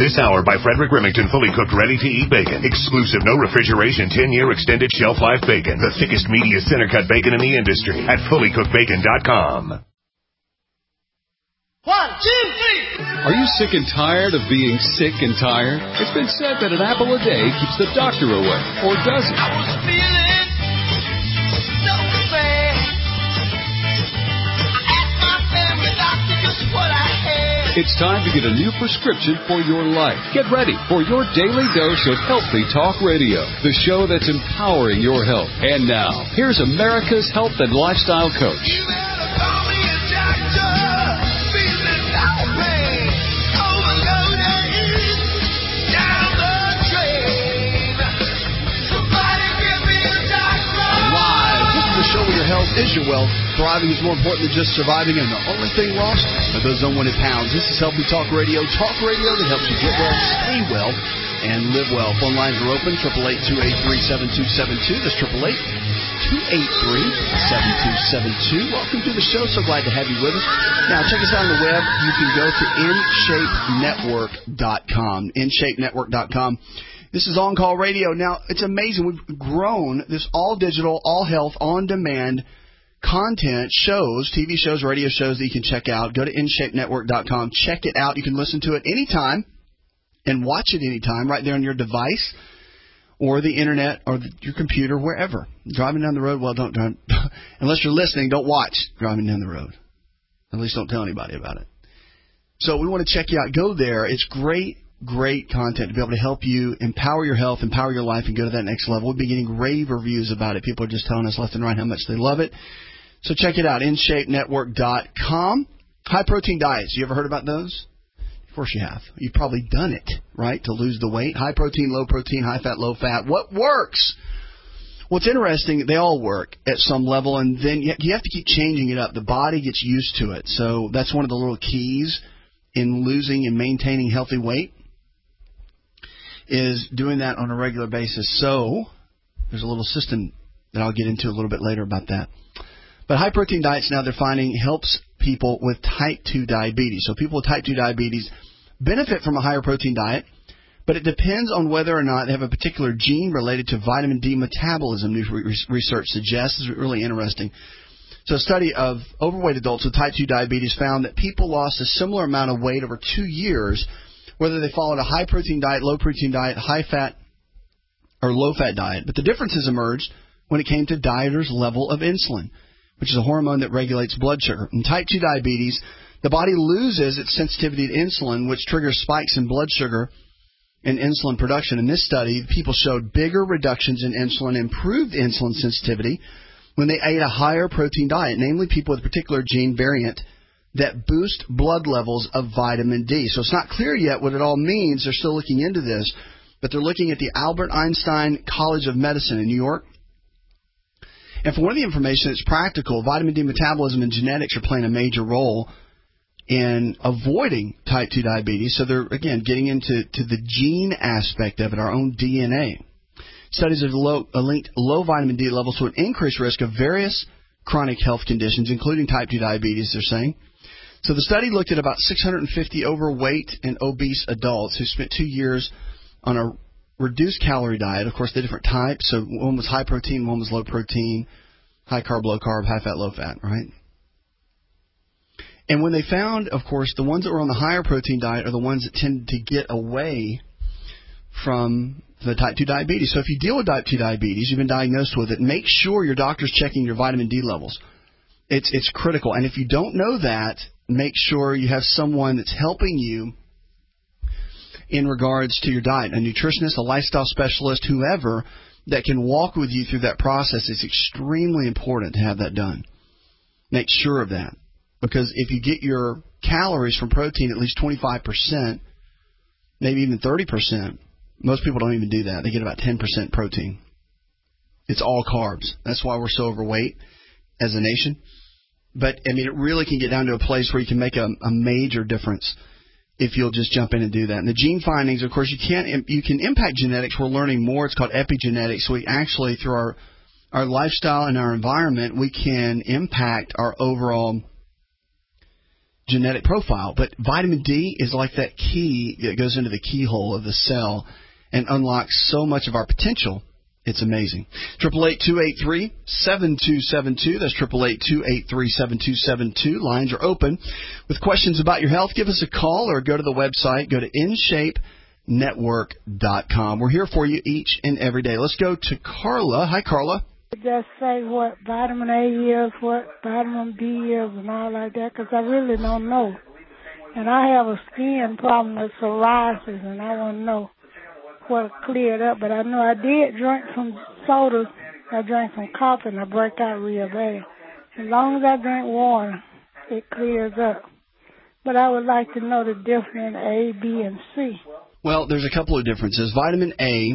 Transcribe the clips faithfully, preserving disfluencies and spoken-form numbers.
This hour by Frederick Remington, fully cooked, ready-to-eat bacon. Exclusive, no refrigeration, ten-year extended shelf life bacon. The thickest, meatiest, center-cut bacon in the industry at fully cooked bacon dot com. One, two, three. Are you sick and tired of being sick and tired? It's been said that an apple a day keeps the doctor away, or does it? I was feeling so bad. I asked my family doctor just what I had. It's time to get a new prescription for your life. Get ready for your daily dose of Healthy Talk Radio, the show that's empowering your health. And now, here's America's health and lifestyle coach. You better call me a doctor. Feeling lonely. Overloaded. Down the drain. Somebody give me a doctor. Live. This is the show where your health is your wealth. Thriving is more important than just surviving, and the only thing lost are those unwanted pounds. This is Healthy Talk Radio, talk radio that helps you get well, stay well, and live well. Phone lines are open, eight eight eight, two eight three, seven two seven two. That's eight eight eight, two eight three, seven two seven two. Welcome to the show. So glad to have you with us. Now, check us out on the web. You can go to in shape network dot com, in shape network dot com. This is On Call Radio. Now, it's amazing. We've grown this all-digital, all-health, on-demand content, shows, T V shows, radio shows that you can check out. Go to in shape network dot com. Check it out. You can listen to it anytime and watch it anytime right there on your device or the internet or the, your computer, wherever. Driving down the road, well, don't drive. Unless you're listening, don't watch driving down the road. At least don't tell anybody about it. So we want to check you out. Go there. It's great, great content to be able to help you empower your health, empower your life, and go to that next level. We've been getting rave reviews about it. People are just telling us left and right how much they love it. So check it out, in shape network dot com. High-protein diets. You ever heard about those? Of course you have. You've probably done it, right, to lose the weight. High-protein, low-protein, high-fat, low-fat. What works? What's interesting, they all work at some level, and then you have to keep changing it up. The body gets used to it. So that's one of the little keys in losing and maintaining healthy weight, is doing that on a regular basis. So there's a little system that I'll get into a little bit later about that. But high-protein diets now they're finding helps people with type two diabetes. So people with type two diabetes benefit from a higher protein diet, but it depends on whether or not they have a particular gene related to vitamin D metabolism, new research suggests. This is really interesting. So a study of overweight adults with type two diabetes found that people lost a similar amount of weight over two years, whether they followed a high-protein diet, low-protein diet, high-fat, or low-fat diet. But the differences emerged when it came to dieters' level of insulin, which is a hormone that regulates blood sugar. In type two diabetes, the body loses its sensitivity to insulin, which triggers spikes in blood sugar and insulin production. In this study, people showed bigger reductions in insulin, improved insulin sensitivity when they ate a higher protein diet, namely people with a particular gene variant that boost blood levels of vitamin D. So it's not clear yet what it all means. They're still looking into this, but they're looking at the Albert Einstein College of Medicine in New York. And for one of the information that's practical, vitamin D metabolism and genetics are playing a major role in avoiding type two diabetes. So they're, again, getting into to the gene aspect of it, our own D N A. Studies have low, uh, linked low vitamin D levels to an increased risk of various chronic health conditions, including type two diabetes, they're saying. So the study looked at about six hundred fifty overweight and obese adults who spent two years on a reduced calorie diet. Of course, the different types. So one was high protein, one was low protein, high carb, low carb, high fat, low fat, right? And when they found, of course, the ones that were on the higher protein diet are the ones that tend to get away from the type two diabetes. So if you deal with type two diabetes, you've been diagnosed with it, make sure your doctor's checking your vitamin D levels. It's it's critical. And if you don't know that, make sure you have someone that's helping you in regards to your diet, a nutritionist, a lifestyle specialist, whoever that can walk with you through that process. It's extremely important to have that done. Make sure of that. Because if you get your calories from protein at least twenty-five percent, maybe even thirty percent, most people don't even do that. They get about ten percent protein. It's all carbs. That's why we're so overweight as a nation. But, I mean, it really can get down to a place where you can make a, a major difference if you'll just jump in and do that. And the gene findings, of course, you can't you can impact genetics. We're learning more. It's called epigenetics. We actually, through our, our lifestyle and our environment, we can impact our overall genetic profile. But vitamin D is like that key that goes into the keyhole of the cell and unlocks so much of our potential. It's amazing. Triple eight two eight three seven two seven two. That's triple eight two eight three seven two seven two. Lines are open. With questions about your health, give us a call or go to the website. Go to in shape network dot com. We're here for you each and every day. Let's go to Carla. Hi, Carla. Just say what vitamin A is, what vitamin B is, and all like that, because I really don't know. And I have a skin problem with psoriasis, and I want to know what cleared up. But I know I did drink some sodas. I drank some coffee, and I break out real bad. As long as I drink water, it clears up. But I would like to know the difference in A, B, and C. Well, there's a couple of differences. Vitamin A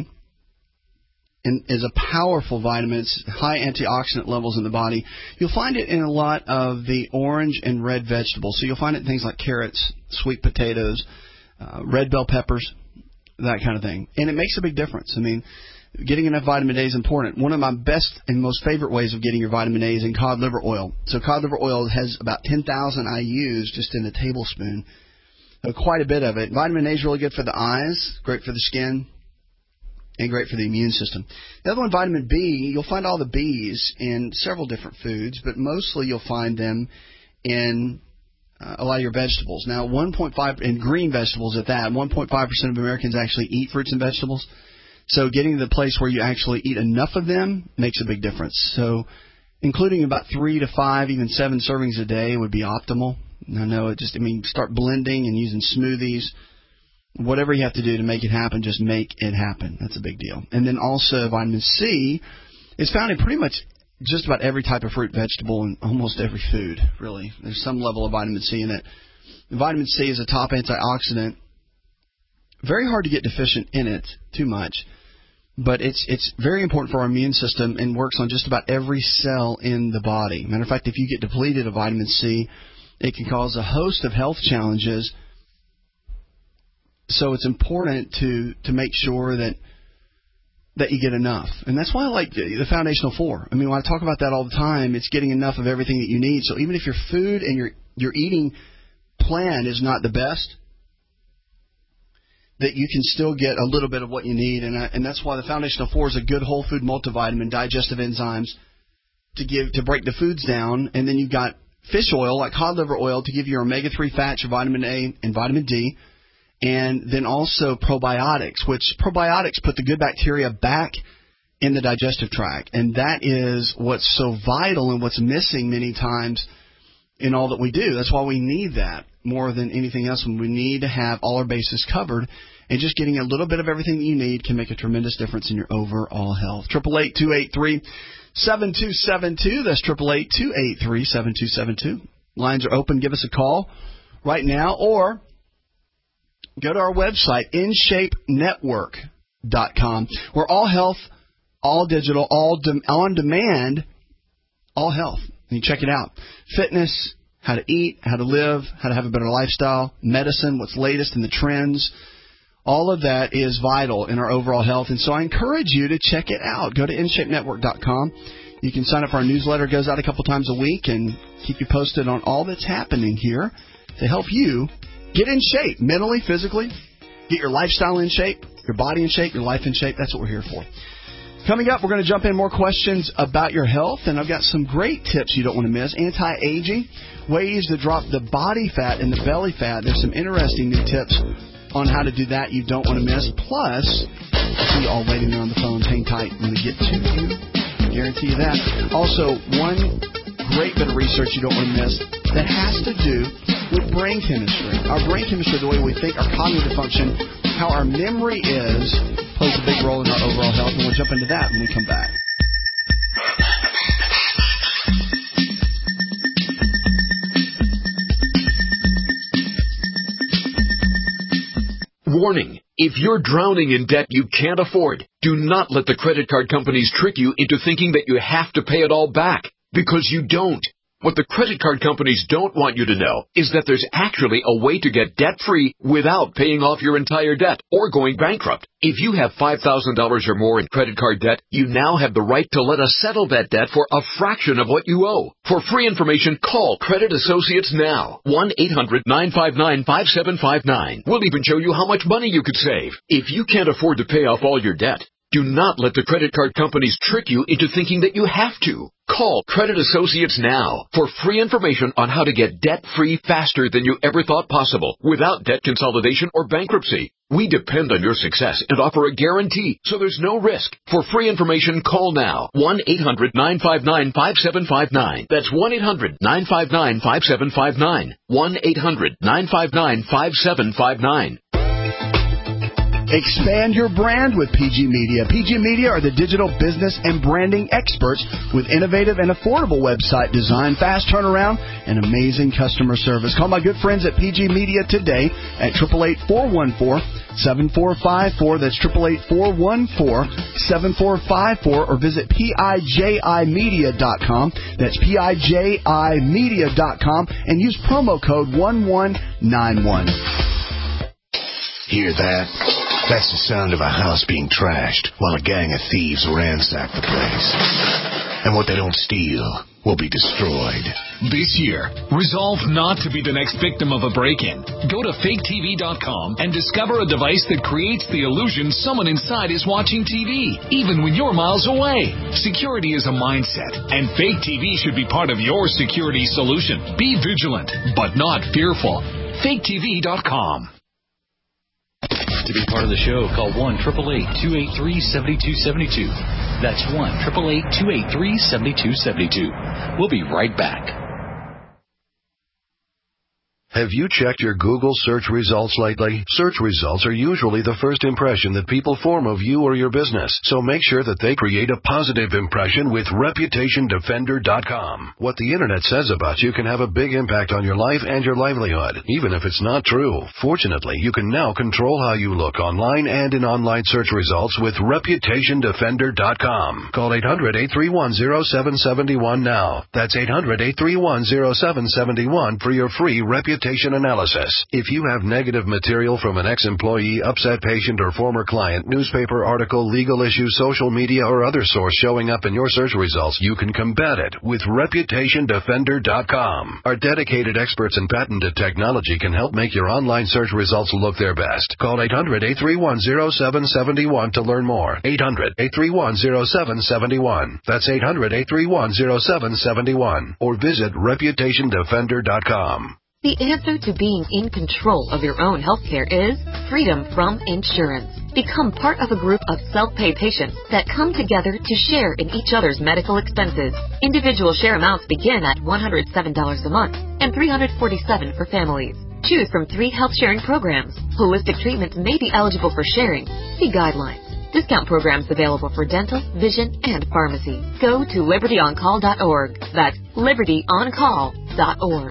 is a powerful vitamin. It's high antioxidant levels in the body. You'll find it in a lot of the orange and red vegetables. So you'll find it in things like carrots, sweet potatoes, uh, red bell peppers, that kind of thing. And it makes a big difference. I mean, getting enough vitamin A is important. One of my best and most favorite ways of getting your vitamin A is in cod liver oil. So cod liver oil has about ten thousand I U's just in a tablespoon. So quite a bit of it. Vitamin A is really good for the eyes, great for the skin, and great for the immune system. The other one, vitamin B, you'll find all the B's in several different foods, but mostly you'll find them in uh, a lot of your vegetables. Now, one point five in green vegetables at that, one point five percent of Americans actually eat fruits and vegetables. So getting to the place where you actually eat enough of them makes a big difference. So including about three to five, even seven servings a day would be optimal. I know it just, I mean, start blending and using smoothies. Whatever you have to do to make it happen, just make it happen. That's a big deal. And then also vitamin C is found in pretty much just about every type of fruit, vegetable, and almost every food, really. There's some level of vitamin C in it. And vitamin C is a top antioxidant. Very hard to get deficient in it too much, but it's it's very important for our immune system and works on just about every cell in the body. Matter of fact, if you get depleted of vitamin C, it can cause a host of health challenges. So it's important to, to make sure that that you get enough. And that's why I like the, the Foundational Four. I mean, when I talk about that all the time, it's getting enough of everything that you need. So even if your food and your, your eating plan is not the best, that you can still get a little bit of what you need. And, I, and that's why the Foundational Four is a good whole food multivitamin, digestive enzymes to give to break the foods down. And then you've got fish oil, like cod liver oil, to give you your omega three fats, your vitamin A and vitamin D. And then also probiotics, which probiotics put the good bacteria back in the digestive tract. And that is what's so vital and what's missing many times in all that we do. That's why we need that more than anything else. When we need to have all our bases covered. And just getting a little bit of everything that you need can make a tremendous difference in your overall health. Triple eight two eight three seven two seven two. That's triple eight two eight three seven two seven two. Lines are open. Give us a call right now, or go to our website, in shape network dot com. We're all health, all digital, all de- on demand, all health. And you check it out. Fitness, how to eat, how to live, how to have a better lifestyle, medicine, what's latest in the trends. All of that is vital in our overall health. And so I encourage you to check it out. Go to in shape network dot com. You can sign up for our newsletter. It goes out a couple times a week and keep you posted on all that's happening here to help you get in shape, mentally, physically. Get your lifestyle in shape, your body in shape, your life in shape. That's what we're here for. Coming up, we're going to jump in more questions about your health, and I've got some great tips you don't want to miss. Anti-aging, ways to drop the body fat and the belly fat. There's some interesting new tips on how to do that you don't want to miss. Plus, I'll see you all waiting there on the phones. Hang tight. I'm going to get to you. I guarantee you that. Also, one great bit of research you don't want to miss that has to do with brain chemistry. Our brain chemistry, the way we think, our cognitive function, how our memory is, plays a big role in our overall health, and we'll jump into that when we come back. Warning. If you're drowning in debt you can't afford, do not let the credit card companies trick you into thinking that you have to pay it all back, because you don't. What the credit card companies don't want you to know is that there's actually a way to get debt-free without paying off your entire debt or going bankrupt. If you have five thousand dollars or more in credit card debt, you now have the right to let us settle that debt for a fraction of what you owe. For free information, call Credit Associates now. one eight hundred nine five nine five seven five nine. We'll even show you how much money you could save. If you can't afford to pay off all your debt, do not let the credit card companies trick you into thinking that you have to. Call Credit Associates now for free information on how to get debt-free faster than you ever thought possible without debt consolidation or bankruptcy. We depend on your success and offer a guarantee, so there's no risk. For free information, call now. one eight hundred nine five nine five seven five nine. That's one eight hundred nine five nine five seven five nine. one eight hundred nine five nine five seven five nine. Expand your brand with P G Media. P G Media are the digital business and branding experts with innovative and affordable website design, fast turnaround, and amazing customer service. Call my good friends at P G Media today at eight eight eight, four one four, seven four five four. That's eight eight eight, four one four, seven four five four, or visit P I J I media dot com. That's P I J I media dot com and use promo code one one nine one. Hear that? That's the sound of a house being trashed while a gang of thieves ransack the place. And what they don't steal will be destroyed. This year, resolve not to be the next victim of a break-in. Go to fake T V dot com and discover a device that creates the illusion someone inside is watching T V, even when you're miles away. Security is a mindset, and Fake T V should be part of your security solution. Be vigilant, but not fearful. fake T V dot com. To be part of the show, call one eight eight eight, two eight three, seven two seven two. That's one eight eight eight, two eight three, seven two seven two. We'll be right back. Have you checked your Google search results lately? Search results are usually the first impression that people form of you or your business, so make sure that they create a positive impression with reputation defender dot com. What the Internet says about you can have a big impact on your life and your livelihood, even if it's not true. Fortunately, you can now control how you look online and in online search results with reputation defender dot com. Call eight hundred, eight three one, zero seven seven one now. That's eight hundred, eight three one, zero seven seven one for your free reputation analysis. If you have negative material from an ex-employee, upset patient, or former client, newspaper article, legal issue, social media, or other source showing up in your search results, you can combat it with reputation defender dot com. Our dedicated experts in patented technology can help make your online search results look their best. Call eight hundred, eight three one, zero seven seven one to learn more. eight hundred, eight three one, zero seven seven one. That's eight hundred, eight three one, zero seven seven one. Or visit reputation defender dot com. The answer to being in control of your own healthcare is freedom from insurance. Become part of a group of self-pay patients that come together to share in each other's medical expenses. Individual share amounts begin at one hundred seven dollars a month and three hundred forty-seven dollars for families. Choose from three health sharing programs. Holistic treatments may be eligible for sharing. See guidelines. Discount programs available for dental, vision, and pharmacy. Go to liberty on call dot org. That's liberty on call dot org.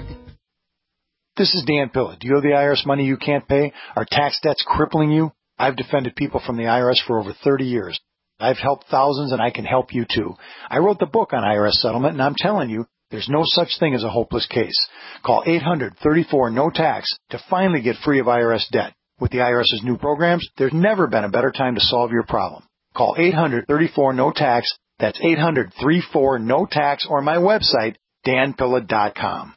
This is Dan Pilla. Do you owe the I R S money you can't pay? Are tax debts crippling you? I've defended people from the I R S for over thirty years. I've helped thousands, and I can help you too. I wrote the book on I R S settlement, and I'm telling you, there's no such thing as a hopeless case. Call eight hundred, thirty-four, no tax to finally get free of I R S debt. With the IRS's new programs, there's never been a better time to solve your problem. Call eight hundred, thirty-four, no tax. That's eight hundred, thirty-four, no tax, or my website, dan pilla dot com.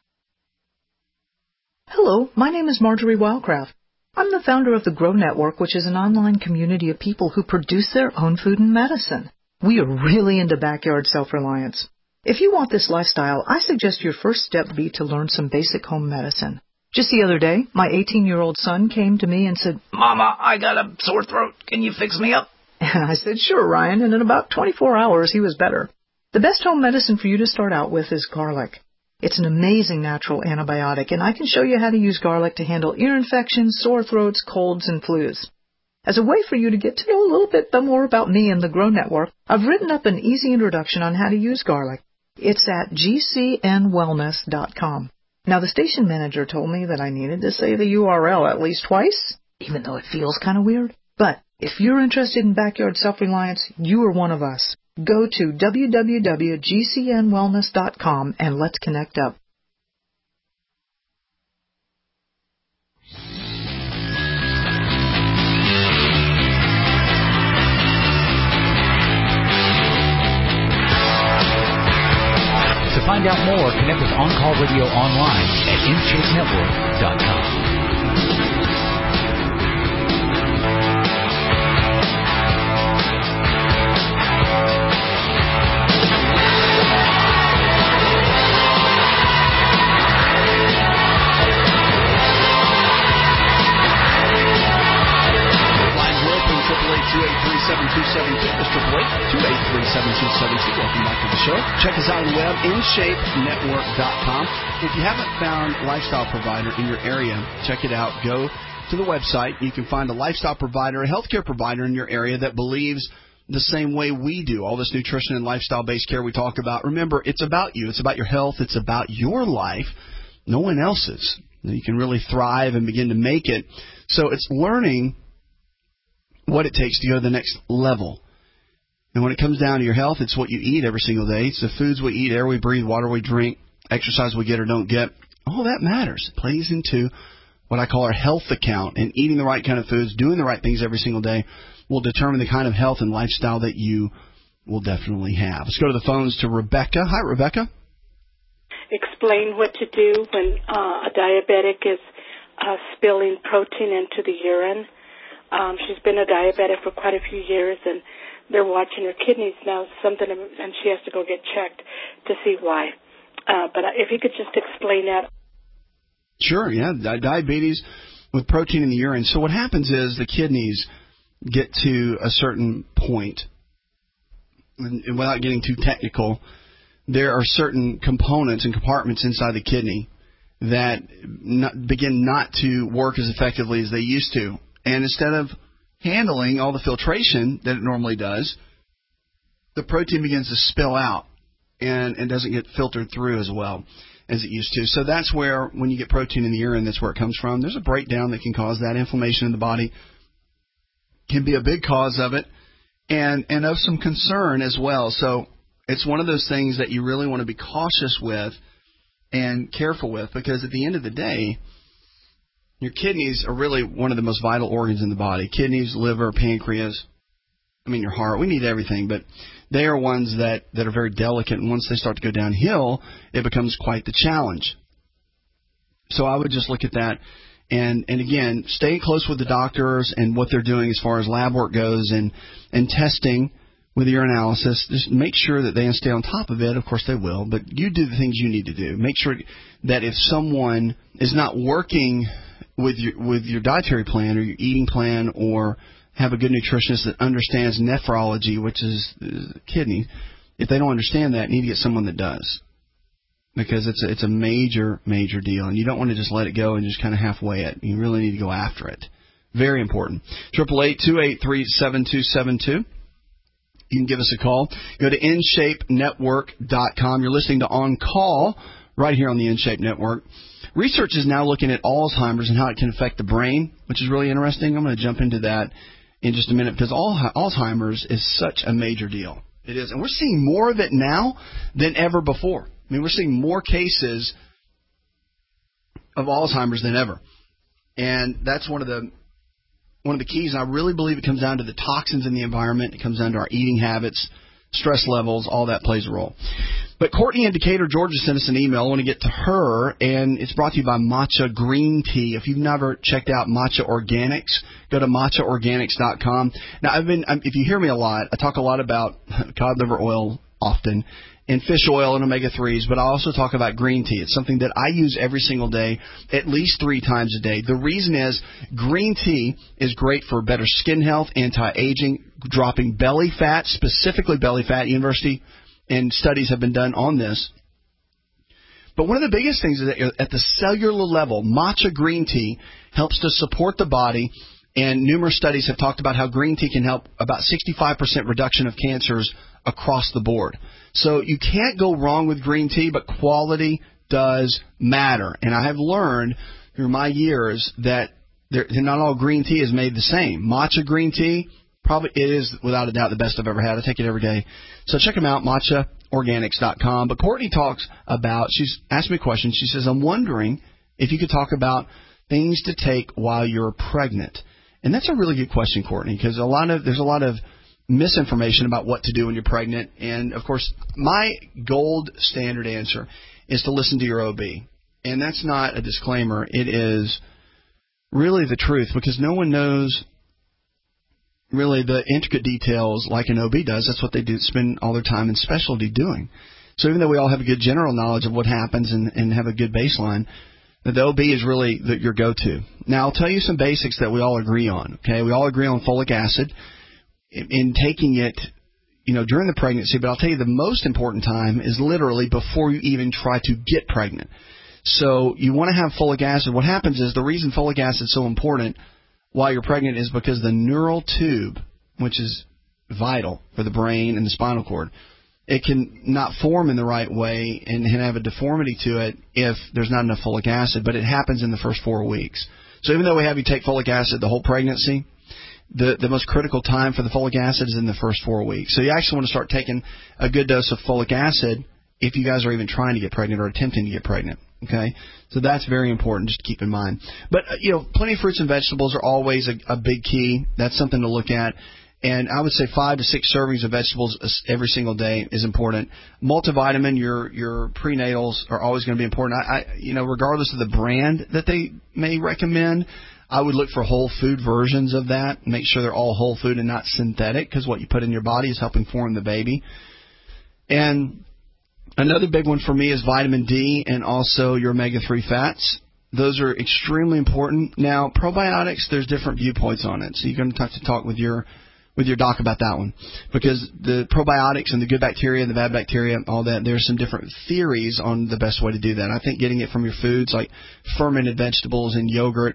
Hello, my name is Marjorie Wildcraft. I'm the founder of the Grow Network, which is an online community of people who produce their own food and medicine. We are really into backyard self-reliance. If you want this lifestyle, I suggest your first step be to learn some basic home medicine. Just the other day, my eighteen-year-old son came to me and said, "Mama, I got a sore throat. Can you fix me up?" And I said, "Sure, Ryan," and in about twenty-four hours, he was better. The best home medicine for you to start out with is garlic. It's an amazing natural antibiotic, and I can show you how to use garlic to handle ear infections, sore throats, colds, and flus. As a way for you to get to know a little bit more about me and the Grow Network, I've written up an easy introduction on how to use garlic. It's at g c n wellness dot com. Now, the station manager told me that I needed to say the U R L at least twice, even though it feels kind of weird. But if you're interested in backyard self-reliance, you are one of us. Go to w w w dot g c n wellness dot com and let's connect up. To find out more, connect with On Call Radio online at in shape network dot com. two eight three, seven two seven two. That's triple eight, two eight three, seven two seven two. Welcome back to the show. Check us out on the web, in shape network dot com. If you haven't found a lifestyle provider in your area, check it out. Go to the website. You can find a lifestyle provider, a healthcare provider in your area that believes the same way we do. All this nutrition and lifestyle-based care we talk about. Remember, it's about you. It's about your health. It's about your life. No one else's. You can really thrive and begin to make it. So it's learning what it takes to go to the next level. And when it comes down to your health, it's what you eat every single day. It's the foods we eat, air we breathe, water we drink, exercise we get or don't get. All that matters. It plays into what I call our health account. And eating the right kind of foods, doing the right things every single day will determine the kind of health and lifestyle that you will definitely have. Let's go to the phones to Rebecca. Hi, Rebecca. Explain what to do when uh, a diabetic is uh, spilling protein into the urine. Um, she's been a diabetic for quite a few years, and they're watching her kidneys now, something, and she has to go get checked to see why. Uh, but if you could just explain that. Sure, yeah, Di- diabetes with protein in the urine. So what happens is the kidneys get to a certain point, and, and without getting too technical, there are certain components and compartments inside the kidney that not, begin not to work as effectively as they used to. And instead of handling all the filtration that it normally does, the protein begins to spill out and, and doesn't get filtered through as well as it used to. So that's where, when you get protein in the urine, that's where it comes from. There's a breakdown that can cause that. Inflammation in the body can be a big cause of it, and, and of some concern as well. So it's one of those things that you really want to be cautious with and careful with, because at the end of the day, your kidneys are really one of the most vital organs in the body. Kidneys, liver, pancreas, I mean your heart. We need everything, but they are ones that, that are very delicate, and once they start to go downhill, it becomes quite the challenge. So I would just look at that, and, and again, stay close with the doctors and what they're doing as far as lab work goes and, and testing with your analysis. Just make sure that they stay on top of it. Of course they will, but you do the things you need to do. Make sure that if someone is not working with your with your dietary plan or your eating plan, or have a good nutritionist that understands nephrology, which is, is the kidney, if they don't understand that, you need to get someone that does, because it's a, it's a major, major deal, and you don't want to just let it go and just kind of halfway it. You really need to go after it. Very important. Triple eight two eight three seven two seven two. You can give us a call. Go to in shape network dot com. You're listening to On Call right here on the InShape Network. Research is now looking at Alzheimer's and how it can affect the brain, which is really interesting. I'm going to jump into that in just a minute, because Alzheimer's is such a major deal. It is. And we're seeing more of it now than ever before. I mean, we're seeing more cases of Alzheimer's than ever. And that's one of the one of the keys. And I really believe it comes down to the toxins in the environment. It comes down to our eating habits, stress levels, all that plays a role. But Courtney in Decatur, Georgia, sent us an email. I want to get to her, and it's brought to you by Matcha Green Tea. If you've never checked out Matcha Organics, go to matcha organics dot com. Now, I've been, if you hear me a lot, I talk a lot about cod liver oil often, and fish oil and omega threes, but I also talk about green tea. It's something that I use every single day, at least three times a day. The reason is green tea is great for better skin health, anti-aging, dropping belly fat, specifically belly fat. University and studies have been done on this. But one of the biggest things is that at the cellular level, matcha green tea helps to support the body, and numerous studies have talked about how green tea can help about sixty-five percent reduction of cancers across the board. So you can't go wrong with green tea, but quality does matter. And I have learned through my years that there, not all green tea is made the same. Matcha green tea, probably it is without a doubt the best I've ever had. I take it every day. So check them out, matcha organics dot com. But Courtney talks about, she's asked me a question. She says, I'm wondering if you could talk about things to take while you're pregnant. And that's a really good question, Courtney, because a lot of there's a lot of misinformation about what to do when you're pregnant. And, of course, my gold standard answer is to listen to your O B. And that's not a disclaimer. It is really the truth, because no one knows really the intricate details like an O B does. That's what they do, spend all their time in specialty doing. So even though we all have a good general knowledge of what happens and, and have a good baseline, the O B is really the, your go-to. Now, I'll tell you some basics that we all agree on. Okay, we all agree on folic acid in, in taking it, you know, during the pregnancy. But I'll tell you the most important time is literally before you even try to get pregnant. So you want to have folic acid. What happens is the reason folic acid is so important while you're pregnant is because the neural tube, which is vital for the brain and the spinal cord, it can not form in the right way and have a deformity to it if there's not enough folic acid, but it happens in the first four weeks. So even though we have you take folic acid the whole pregnancy, the, the most critical time for the folic acid is in the first four weeks. So you actually want to start taking a good dose of folic acid if you guys are even trying to get pregnant or attempting to get pregnant. Okay, so that's very important just to keep in mind. But, uh, you know, plenty of fruits and vegetables are always a, a big key. That's something to look at. And I would say five to six servings of vegetables every single day is important. Multivitamin, your your prenatals are always going to be important. I, I, you know, regardless of the brand that they may recommend, I would look for whole food versions of that. Make sure they're all whole food and not synthetic, because what you put in your body is helping form the baby. And another big one for me is vitamin D and also your omega three fats. Those are extremely important. Now, probiotics, there's different viewpoints on it, so you're going to have to talk with your with your doc about that one, because the probiotics and the good bacteria and the bad bacteria, all that, there's some different theories on the best way to do that. I think getting it from your foods like fermented vegetables and yogurt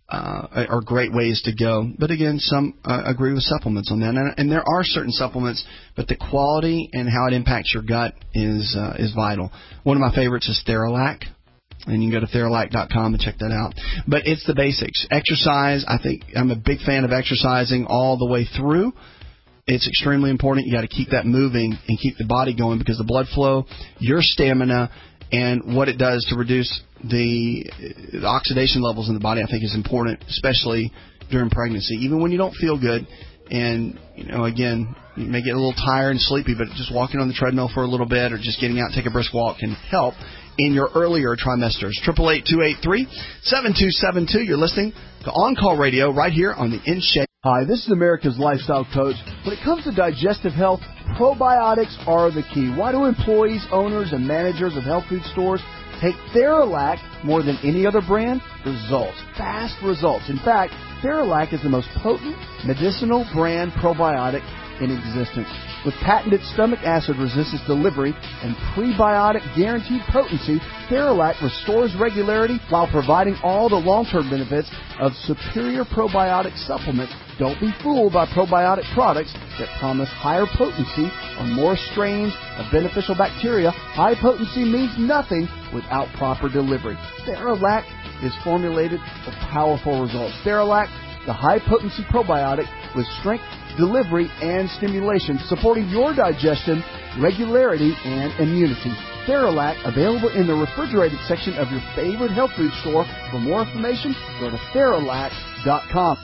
uh, are great ways to go. But again, some uh, agree with supplements on that, and, and there are certain supplements, but the quality and how it impacts your gut is uh, is vital. One of my favorites is Theralac. And you can go to Theralac dot com and check that out. But it's the basics. Exercise, I think I'm a big fan of exercising all the way through. It's extremely important. You got to keep that moving and keep the body going, because the blood flow, your stamina, and what it does to reduce the, the oxidation levels in the body, I think is important, especially during pregnancy. Even when you don't feel good, and, you know, again, you may get a little tired and sleepy, but just walking on the treadmill for a little bit or just getting out and take a brisk walk can help in your earlier trimesters. eight eight eight, two eight three, seven two seven two. You're listening to On Call Radio right here on the In Shape. Hi, this is America's Lifestyle Coach. When it comes to digestive health, probiotics are the key. Why do employees, owners, and managers of health food stores take Theralac more than any other brand? Results. Fast results. In fact, Theralac is the most potent medicinal brand probiotic in existence. With patented stomach acid resistance delivery and prebiotic guaranteed potency, Theralac restores regularity while providing all the long-term benefits of superior probiotic supplements. Don't be fooled by probiotic products that promise higher potency or more strains of beneficial bacteria. High potency means nothing without proper delivery. Theralac is formulated for powerful results. Theralac, the high-potency probiotic with strength, delivery, and stimulation, supporting your digestion, regularity, and immunity. Theralac, available in the refrigerated section of your favorite health food store. For more information, go to Theralac dot com.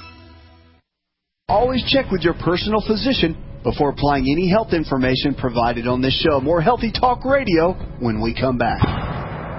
Always check with your personal physician before applying any health information provided on this show. More Healthy Talk Radio when we come back.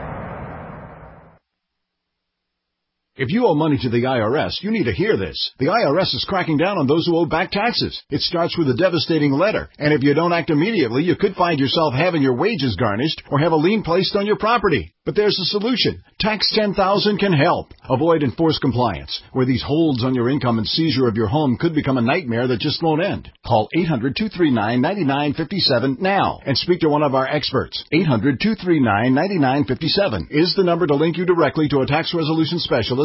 If you owe money to the I R S, you need to hear this. The I R S is cracking down on those who owe back taxes. It starts with a devastating letter, and if you don't act immediately, you could find yourself having your wages garnished or have a lien placed on your property. But there's a solution. Tax ten thousand can help. Avoid enforced compliance, where these holds on your income and seizure of your home could become a nightmare that just won't end. Call eight hundred, two three nine, nine nine five seven now and speak to one of our experts. eight hundred, two three nine, nine nine five seven is the number to link you directly to a tax resolution specialist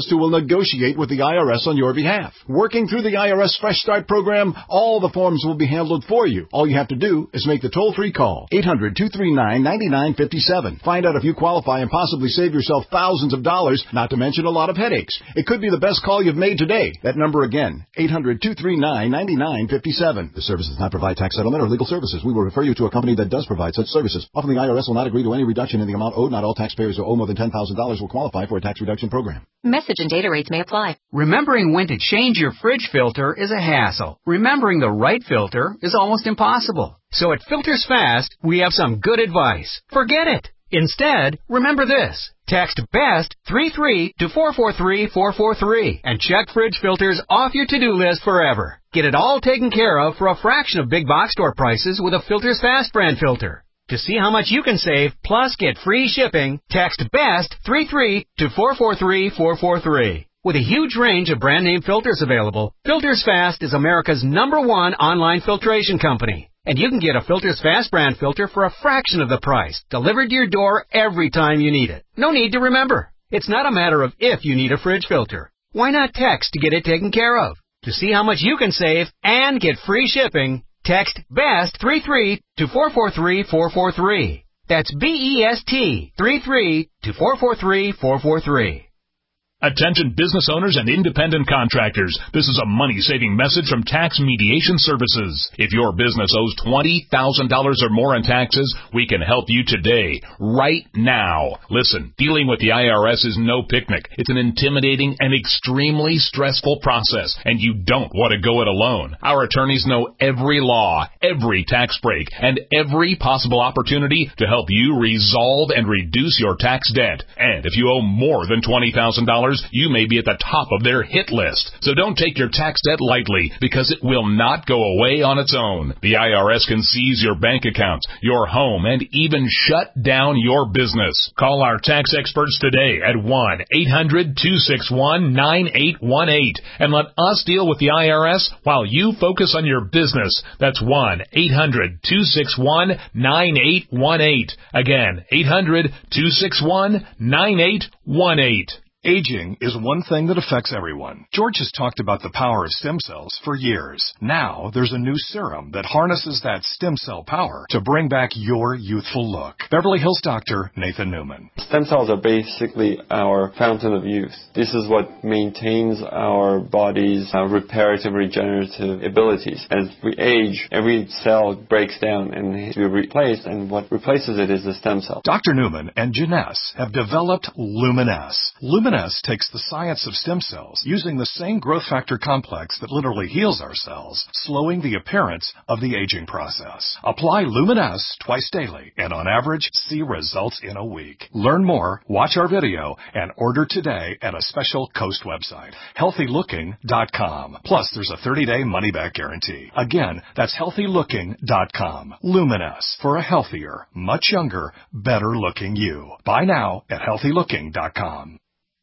specialist who will negotiate with the I R S on your behalf. Working through the I R S Fresh Start program, all the forms will be handled for you. All you have to do is make the toll-free call, eight hundred, two three nine, nine nine five seven. Find out if you qualify and possibly save yourself thousands of dollars, not to mention a lot of headaches. It could be the best call you've made today. That number again, eight hundred, two three nine, nine nine five seven. The service does not provide tax settlement or legal services. We will refer you to a company that does provide such services. Often the I R S will not agree to any reduction in the amount owed. Not all taxpayers who owe more than ten thousand dollars will qualify for a tax reduction program. Message and data rates may apply. Remembering when to change your fridge filter is a hassle. Remembering the right filter is almost impossible. So at Filters Fast, we have some good advice. Forget it. Instead, remember this. Text BEST three three to four four three four four three and check fridge filters off your to-do list forever. Get it all taken care of for a fraction of big box store prices with a Filters Fast brand filter. To see how much you can save, plus get free shipping, text BEST three three to four four three four four three. With a huge range of brand name filters available, Filters Fast is America's number one online filtration company. And you can get a Filters Fast brand filter for a fraction of the price, delivered to your door every time you need it. No need to remember. It's not a matter of if you need a fridge filter. Why not text to get it taken care of? To see how much you can save and get free shipping, text BEST three three to four four three four four three. That's B E S T three three to four four three four four three. Attention business owners and independent contractors. This is a money-saving message from Tax Mediation Services. If your business owes twenty thousand dollars or more in taxes, we can help you today, right now. Listen, dealing with the I R S is no picnic. It's an intimidating and extremely stressful process, and you don't want to go it alone. Our attorneys know every law, every tax break, and every possible opportunity to help you resolve and reduce your tax debt. And if you owe more than twenty thousand dollars, you may be at the top of their hit list. So don't take your tax debt lightly, because it will not go away on its own. The I R S can seize your bank accounts, your home, and even shut down your business. Call our tax experts today at one eight hundred two six one nine eight one eight and let us deal with the I R S while you focus on your business. That's one eight hundred two six one nine eight one eight. Again, eight hundred two six one nine eight one eight. Aging is one thing that affects everyone. George has talked about the power of stem cells for years. Now, there's a new serum that harnesses that stem cell power to bring back your youthful look. Beverly Hills doctor Nathan Newman. Stem cells are basically our fountain of youth. This is what maintains our body's uh, reparative, regenerative abilities. As we age, every cell breaks down and needs to be replaced, and what replaces it is the stem cell. Doctor Newman and Janess have developed Luminess. Luminess takes the science of stem cells, using the same growth factor complex that literally heals our cells, slowing the appearance of the aging process. Apply Luminess twice daily, and on average, see results in a week. Learn more, watch our video, and order today at a special Coast website, healthy looking dot com. Plus, there's a thirty-day money-back guarantee. Again, that's healthy looking dot com. Luminess, for a healthier, much younger, better-looking you. Buy now at healthy looking dot com.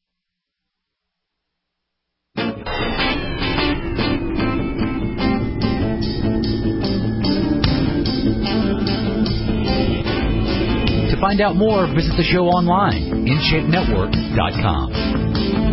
To find out more, visit the show online, in shape network dot com.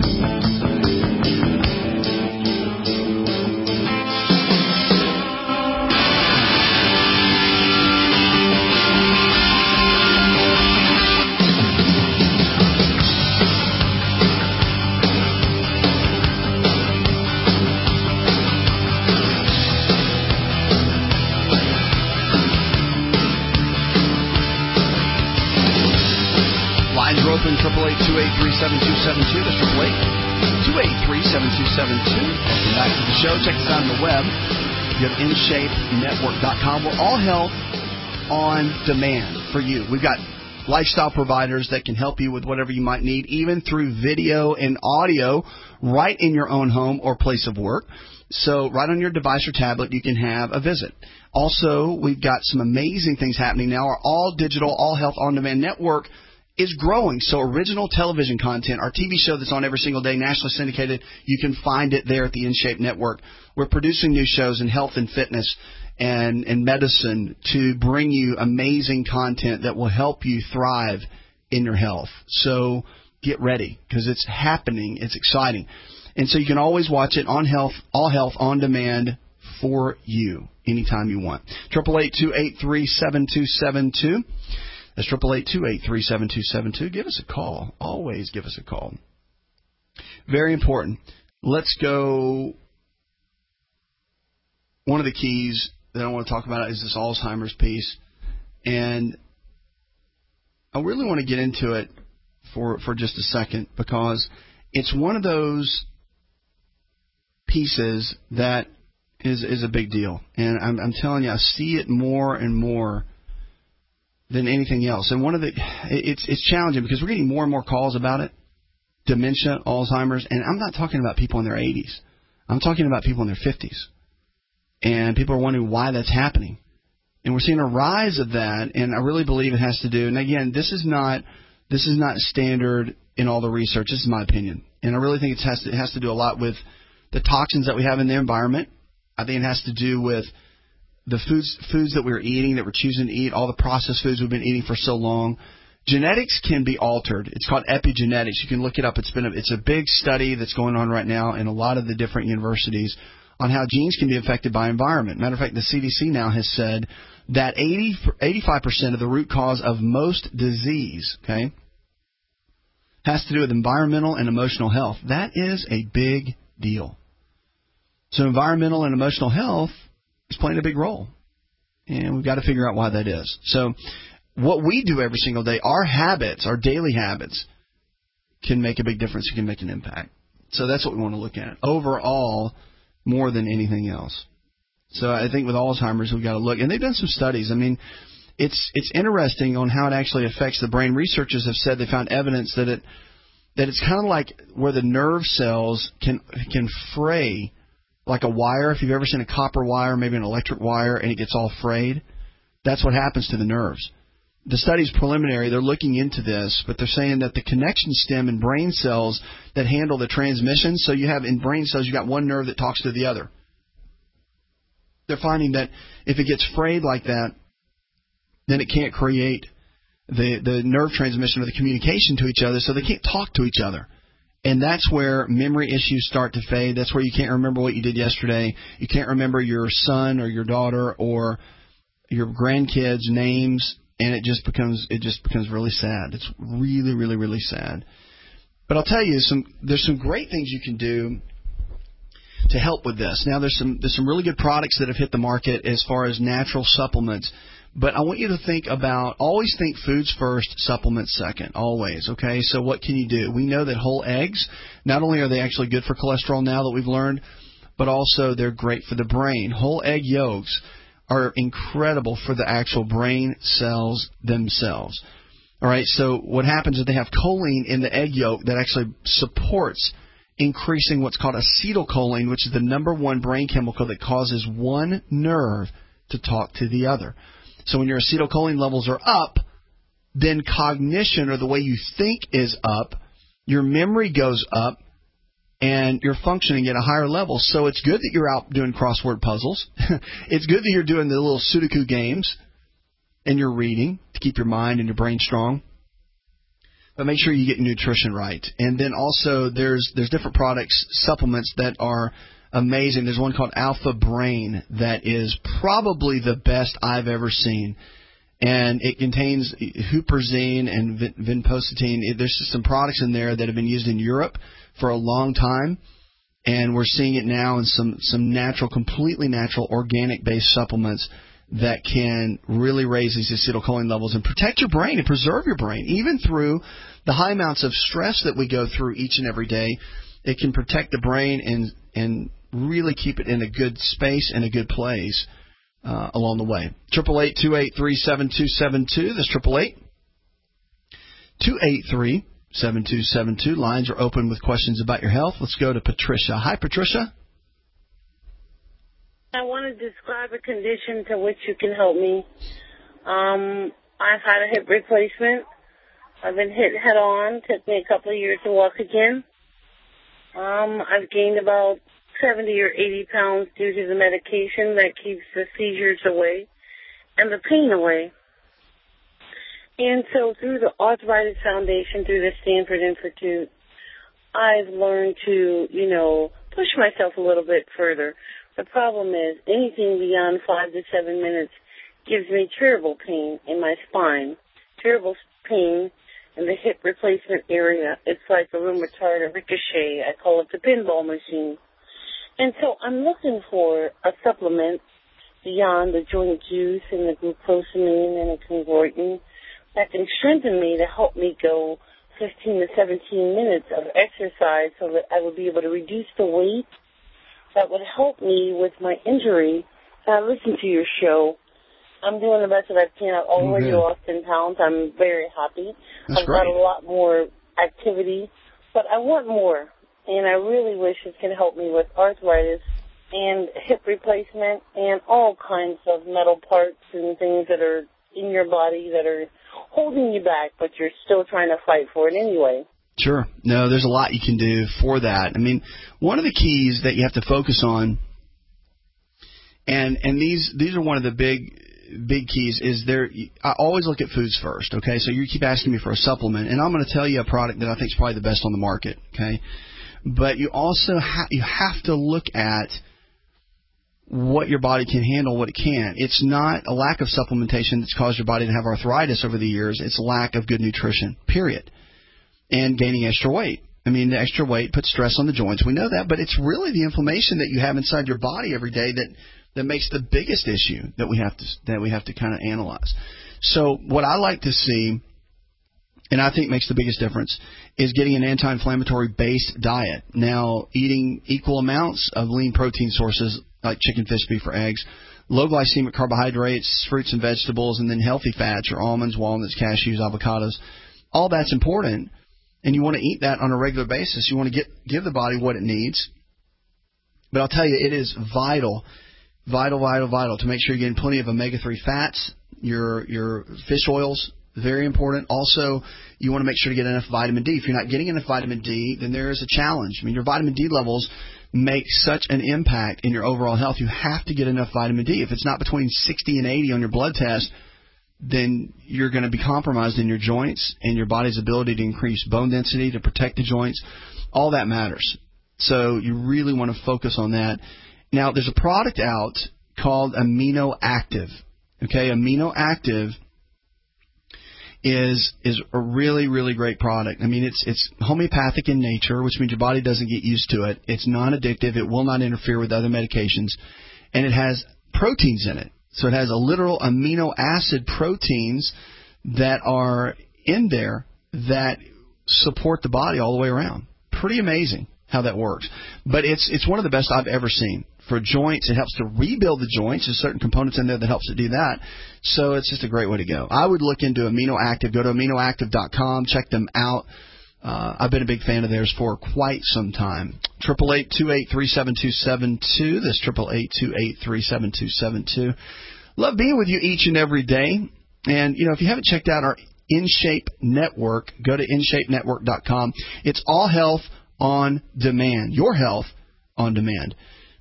triple eight two eight three seven two seven two. That's triple eight two eight three seven two seven two. Welcome back to the show. Check us out on the web. You have in shape network dot com. We're all health on demand for you. We've got lifestyle providers that can help you with whatever you might need, even through video and audio, right in your own home or place of work. So right on your device or tablet, you can have a visit. Also, we've got some amazing things happening now. Our all-digital, all-health on-demand network is growing. So original television content, our T V show that's on every single day, nationally syndicated, you can find it there at the InShape Network. We're producing new shows in health and fitness and, and medicine to bring you amazing content that will help you thrive in your health. So get ready because it's happening. It's exciting. And so you can always watch it on Health, All Health on demand for you anytime you want. eight eight eight, two eight three, seven two seven two. That's eight eight eight, two eight three, seven two seven two. Give us a call. Always give us a call. Very important. Let's go. One of the keys that I want to talk about is this Alzheimer's piece. And I really want to get into it for, for just a second because it's one of those pieces that is is a big deal. And I'm, I'm telling you, I see it more and more than anything else. And one of the, it's it's challenging because we're getting more and more calls about it, dementia, Alzheimer's, and I'm not talking about people in their eighties. I'm talking about people in their fifties. And people are wondering why that's happening. And we're seeing a rise of that, and I really believe it has to do, and again, this is not this is not standard in all the research. This is my opinion. And I really think it has to, it has to do a lot with the toxins that we have in the environment. I think it has to do with the foods foods that we're eating, that we're choosing to eat, all the processed foods we've been eating for so long. Genetics can be altered. It's called epigenetics. You can look it up. It's been a, it's a big study that's going on right now in a lot of the different universities on how genes can be affected by environment. Matter of fact, the C D C now has said that eighty, eighty-five percent of the root cause of most disease, okay, has to do with environmental and emotional health. That is a big deal. So environmental and emotional health is playing a big role. And we've got to figure out why that is. So what we do every single day, our habits, our daily habits, can make a big difference. It can make an impact. So that's what we want to look at. Overall, more than anything else. So I think with Alzheimer's, we've got to look. And they've done some studies. I mean, it's it's interesting on how it actually affects the brain. Researchers have said they found evidence that it that it's kind of like where the nerve cells can can fray like a wire. If you've ever seen a copper wire, maybe an electric wire, and it gets all frayed, that's what happens to the nerves. The study's preliminary. They're looking into this, but they're saying that the connection stem in brain cells that handle the transmission, so you have in brain cells, you got one nerve that talks to the other. They're finding that if it gets frayed like that, then it can't create the, the nerve transmission or the communication to each other, so they can't talk to each other. And that's where memory issues start to fade. That's where you can't remember what you did yesterday. You can't remember your son or your daughter or your grandkids' names, and it just becomes it just becomes really sad. It's really, really, really sad. But I'll tell you, some there's some great things you can do to help with this. Now, there's some there's some really good products that have hit the market as far as natural supplements. But I want you to think about, always think foods first, supplements second, always, okay? So what can you do? We know that whole eggs, not only are they actually good for cholesterol now that we've learned, but also they're great for the brain. Whole egg yolks are incredible for the actual brain cells themselves. All right, so what happens is they have choline in the egg yolk that actually supports increasing what's called acetylcholine, which is the number one brain chemical that causes one nerve to talk to the other. So when your acetylcholine levels are up, then cognition, or the way you think, is up, your memory goes up, and you're functioning at a higher level. So it's good that you're out doing crossword puzzles. It's good that you're doing the little Sudoku games, and you're reading to keep your mind and your brain strong. But make sure you get your nutrition right. And then also there's there's different products, supplements that are amazing. There's one called Alpha Brain that is probably the best I've ever seen. And it contains huperzine and vinpocetine. There's just some products in there that have been used in Europe for a long time. And we're seeing it now in some, some natural, completely natural, organic-based supplements that can really raise these acetylcholine levels and protect your brain and preserve your brain. Even through the high amounts of stress that we go through each and every day, it can protect the brain and and really keep it in a good space and a good place uh, along the way. eight eight eight, two eight three, seven two seven two. That's eight eight eight, two eight three, seven two seven two. Lines are open with questions about your health. Let's go to Patricia. Hi, Patricia. I want to describe a condition to which you can help me. Um, I've had a hip replacement. I've been hit head on. Took me a couple of years to walk again. Um, I've gained about seventy or eighty pounds due to the medication that keeps the seizures away and the pain away. And so through the Arthritis Foundation, through the Stanford Institute, I've learned to, you know, push myself a little bit further. The problem is anything beyond five to seven minutes gives me terrible pain in my spine, terrible pain in the hip replacement area. It's like a rheumatoid, a ricochet. I call it the pinball machine. And so I'm looking for a supplement beyond the joint juice and the glucosamine and the chondroitin that can strengthen me to help me go fifteen to seventeen minutes of exercise so that I would be able to reduce the weight that would help me with my injury. And I listen to your show. I'm doing the best that I can. I've already lost ten pounds. I'm very happy. That's I've great. got a lot more activity, but I want more. And I really wish it can help me with arthritis and hip replacement and all kinds of metal parts and things that are in your body that are holding you back, but you're still trying to fight for it anyway. Sure. No, there's a lot you can do for that. I mean, one of the keys that you have to focus on, and and these these are one of the big big keys, is there. I always look at foods first. Okay, so you keep asking me for a supplement, and I'm going to tell you a product that I think is probably the best on the market. Okay, but you also ha- you have to look at what your body can handle, what it can. It's not a lack of supplementation that's caused your body to have arthritis over the years. It's a lack of good nutrition, period. And gaining extra weight. I mean, the extra weight puts stress on the joints. We know that, but it's really the inflammation that you have inside your body every day that, that makes the biggest issue that we have to that we have to kind of analyze. So what I like to see, and I think makes the biggest difference, is getting an anti-inflammatory based diet. Now, eating equal amounts of lean protein sources like chicken, fish, beef, or eggs, low glycemic carbohydrates, fruits and vegetables, and then healthy fats, your almonds, walnuts, cashews, avocados. All that's important, and you want to eat that on a regular basis. You want to get give the body what it needs. But I'll tell you, it is vital, vital, vital, vital to make sure you're getting plenty of omega three fats, your your fish oils, very important. Also, you want to make sure to get enough vitamin D. If you're not getting enough vitamin D, then there is a challenge. I mean, your vitamin D levels make such an impact in your overall health. You have to get enough vitamin D. If it's not between sixty and eighty on your blood test, then you're going to be compromised in your joints and your body's ability to increase bone density, to protect the joints. All that matters. So you really want to focus on that. Now, there's a product out called Amino Active. Okay, Amino Active is is a really, really great product. I mean, it's it's homeopathic in nature, which means your body doesn't get used to it. It's non-addictive. It will not interfere with other medications. And it has proteins in it. So it has a literal amino acid proteins that are in there that support the body all the way around. Pretty amazing how that works. But it's it's one of the best I've ever seen. For joints, it helps to rebuild the joints. There's certain components in there that helps to do that. So it's just a great way to go. I would look into Amino Active. Go to amino active dot com. Check them out. Uh, I've been a big fan of theirs for quite some time. Triple eight two eight three seven two seven two. That's triple eight two eight three seven two seven two. Love being with you each and every day. And you know, if you haven't checked out our InShape Network, go to in shape network dot com. It's all health on demand. Your health on demand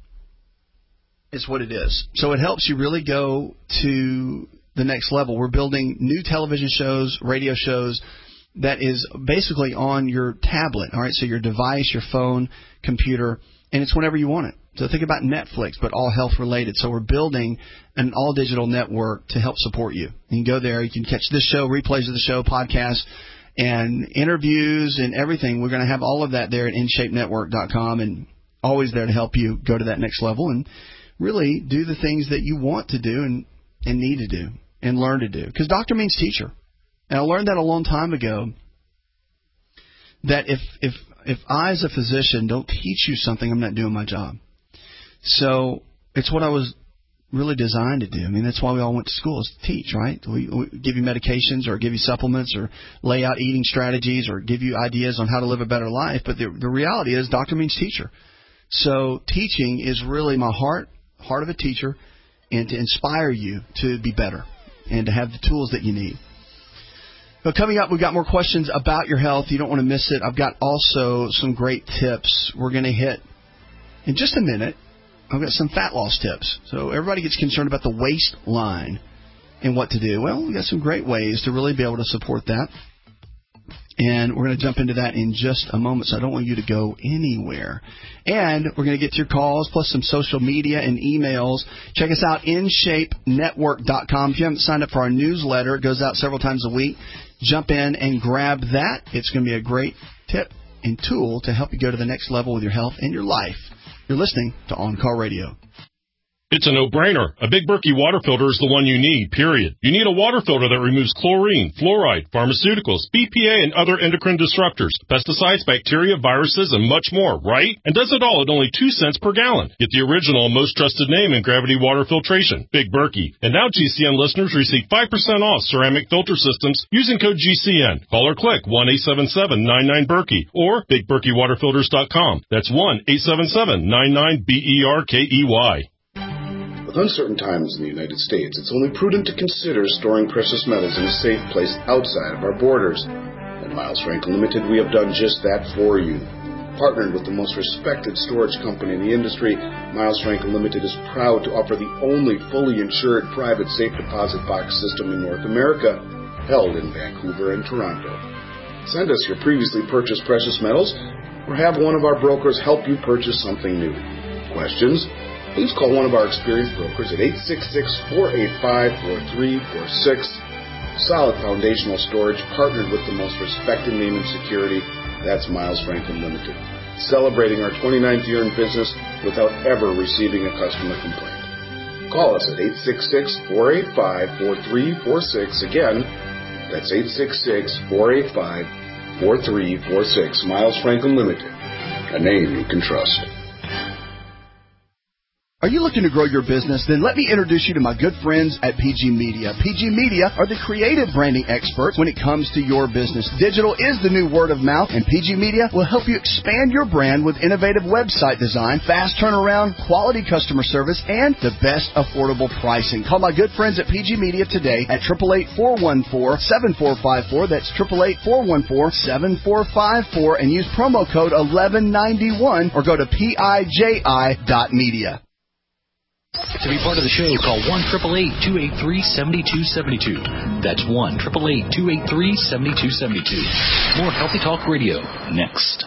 is what it is. So it helps you really go to the next level. We're building new television shows, radio shows that is basically on your tablet. All right, so your device, your phone, computer, and it's whenever you want it. So think about Netflix, but all health related. So we're building an all digital network to help support you. You can go there. You can catch this show, replays of the show, podcasts, and interviews and everything. We're going to have all of that there at in shape network dot com, and always there to help you go to that next level and really do the things that you want to do and, and need to do and learn to do. Because doctor means teacher. And I learned that a long time ago, that if if if I as a physician don't teach you something, I'm not doing my job. So it's what I was really designed to do. I mean, that's why we all went to school, is to teach, right? We, we give you medications or give you supplements or lay out eating strategies or give you ideas on how to live a better life. But the, the reality is doctor means teacher. So teaching is really my heart, heart of a teacher, and to inspire you to be better and to have the tools that you need. But coming up, we've got more questions about your health. You don't want to miss it. I've got also some great tips we're going to hit in just a minute. I've got some fat loss tips. So everybody gets concerned about the waistline. and what to do? Well, we got some great ways to really be able to support that. And we're going to jump into that in just a moment, so I don't want you to go anywhere. And we're going to get to your calls, plus some social media and emails. Check us out, in shape network dot com. If you haven't signed up for our newsletter, it goes out several times a week. Jump in and grab that. It's going to be a great tip and tool to help you go to the next level with your health and your life. You're listening to On Call Radio. It's a no-brainer. A Big Berkey water filter is the one you need, period. You need a water filter that removes chlorine, fluoride, pharmaceuticals, B P A, and other endocrine disruptors, pesticides, bacteria, viruses, and much more, right? And does it all at only two cents per gallon. Get the original and most trusted name in gravity water filtration, Big Berkey. And now G C N listeners receive five percent off ceramic filter systems using code G C N. Call or click one eight seven seven nine nine Berkey or big berkey water filters dot com. That's one eight seven seven nine nine B E R K E Y. With uncertain times in the United States, it's only prudent to consider storing precious metals in a safe place outside of our borders. At Miles Franklin Limited, we have done just that for you. Partnered with the most respected storage company in the industry, Miles Franklin Limited is proud to offer the only fully insured private safe deposit box system in North America, held in Vancouver and Toronto. Send us your previously purchased precious metals, or have one of our brokers help you purchase something new. Questions? Please call one of our experienced brokers at eight six six, four eight five, four three four six. Solid foundational storage, partnered with the most respected name in security. That's Miles Franklin Limited. Celebrating our twenty-ninth year in business without ever receiving a customer complaint. Call us at eight six six, four eight five, four three four six. Again, that's eight six six, four eight five, four three four six. Miles Franklin Limited, a name you can trust. Are you looking to grow your business? Then let me introduce you to my good friends at P G Media. P G Media are the creative branding experts when it comes to your business. Digital is the new word of mouth, and P G Media will help you expand your brand with innovative website design, fast turnaround, quality customer service, and the best affordable pricing. Call my good friends at P G Media today at eight eight eight, four one four, seven four five four. That's eight eight eight, four one four, seven four five four, and use promo code eleven ninety-one or go to P I J I dot media. To be part of the show, call one eight eight eight, two eight three, seven two seven two. That's one eight eight eight, two eight three, seven two seven two. More Healthy Talk Radio next.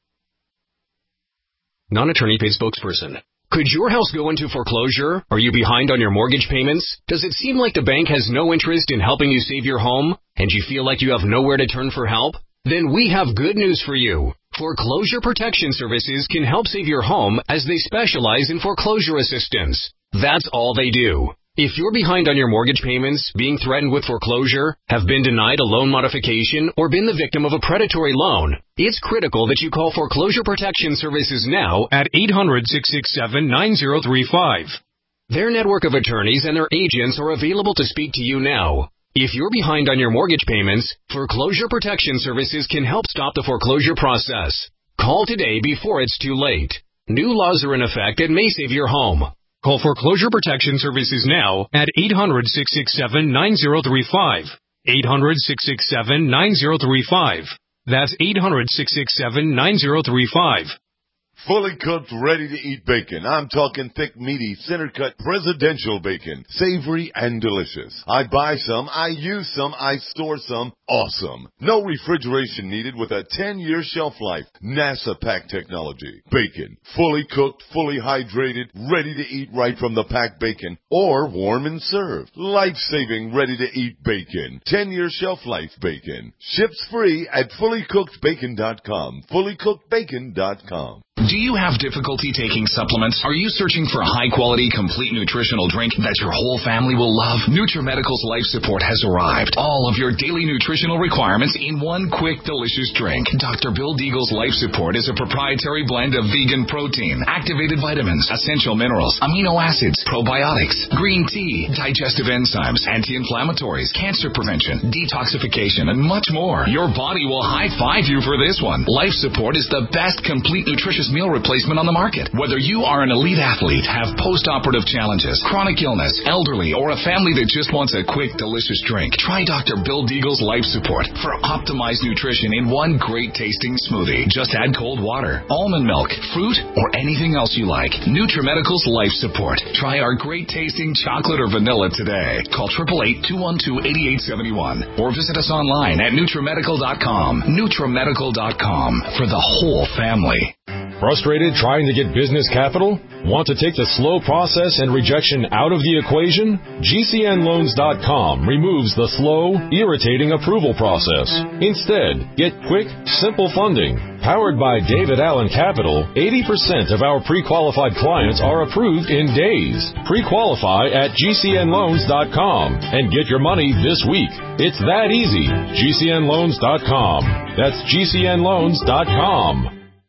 Non-attorney paid spokesperson. Could your house go into foreclosure? Are you behind on your mortgage payments? Does it seem like the bank has no interest in helping you save your home, and you feel like you have nowhere to turn for help? Then we have good news for you. Foreclosure Protection Services can help save your home as they specialize in foreclosure assistance. That's all they do. If you're behind on your mortgage payments, being threatened with foreclosure, have been denied a loan modification, or been the victim of a predatory loan, it's critical that you call Foreclosure Protection Services now at eight hundred, six six seven, nine zero three five. Their network of attorneys and their agents are available to speak to you now. If you're behind on your mortgage payments, Foreclosure Protection Services can help stop the foreclosure process. Call today before it's too late. New laws are in effect and may save your home. Call Foreclosure Protection Services now at eight hundred, six six seven, nine zero three five. eight hundred, six six seven, nine zero three five. That's eight hundred, six six seven, nine zero three five. Fully cooked, ready-to-eat bacon. I'm talking thick, meaty, center-cut, presidential bacon. Savory and delicious. I buy some, I use some, I store some. Awesome. No refrigeration needed with a ten-year shelf life. NASA pack technology. Bacon. Fully cooked, fully hydrated, ready to eat right from the packed bacon. Or warm and served. Life-saving, ready-to-eat bacon. ten-year shelf life bacon. Ships free at fully cooked bacon dot com. fully cooked bacon dot com. Do you have difficulty taking supplements? Are you searching for a high-quality, complete nutritional drink that your whole family will love? NutriMedical's Life Support has arrived. All of your daily nutritional requirements in one quick, delicious drink. Doctor Bill Deagle's Life Support is a proprietary blend of vegan protein, activated vitamins, essential minerals, amino acids, probiotics, green tea, digestive enzymes, anti-inflammatories, cancer prevention, detoxification, and much more. Your body will high-five you for this one. Life Support is the best complete nutritious meal replacement on the market. Whether you are an elite athlete, have post-operative challenges, chronic illness, elderly, or a family that just wants a quick, delicious drink, try Doctor Bill Deagle's Life Support for optimized nutrition in one great tasting smoothie. Just add cold water, almond milk, fruit, or anything else you like. NutriMedical's Life Support. Try our great tasting chocolate or vanilla today. Call eight eight eight, two one two, eight eight seven one or visit us online at NutriMedical dot com. NutriMedical dot com for the whole family. Frustrated trying to get business capital? Want to take the slow process and rejection out of the equation? G C N Loans dot com removes the slow, irritating approval process. Instead, get quick, simple funding. Powered by David Allen Capital, eighty percent of our pre-qualified clients are approved in days. Pre-qualify at G C N Loans dot com and get your money this week. It's that easy. G C N Loans dot com. That's G C N Loans dot com.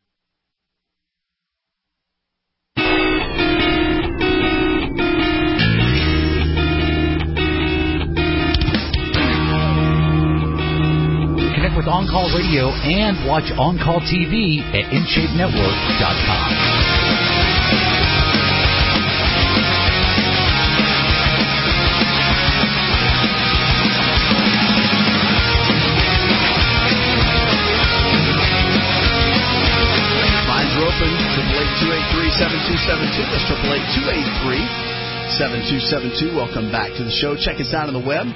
With On Call Radio and watch On Call T V at in shape network dot com. Lines are open. triple eight, two eight three, seven two seven two. That's triple eight, two eight three, seven two seven two. Welcome back to the show. Check us out on the web.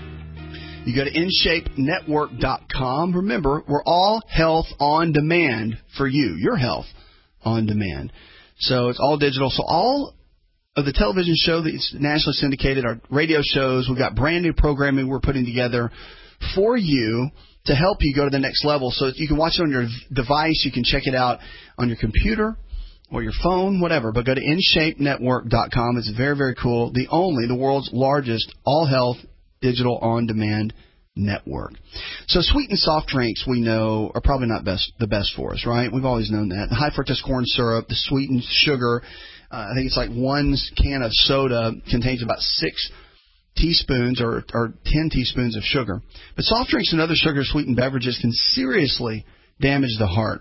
You go to in shape network dot com. Remember, we're all health on demand for you, your health on demand. So it's all digital. So all of the television show that's nationally syndicated, our radio shows, we've got brand new programming we're putting together for you to help you go to the next level. So you can watch it on your device. You can check it out on your computer or your phone, whatever. But go to in shape network dot com. It's very, very cool. The only, the world's largest all-health digital on-demand network. So sweet and soft drinks, we know, are probably not best the best for us, right? We've always known that. The high fructose corn syrup, the sweetened sugar, uh, I think it's like one can of soda contains about six teaspoons or, or ten teaspoons of sugar. But soft drinks and other sugar-sweetened beverages can seriously damage the heart,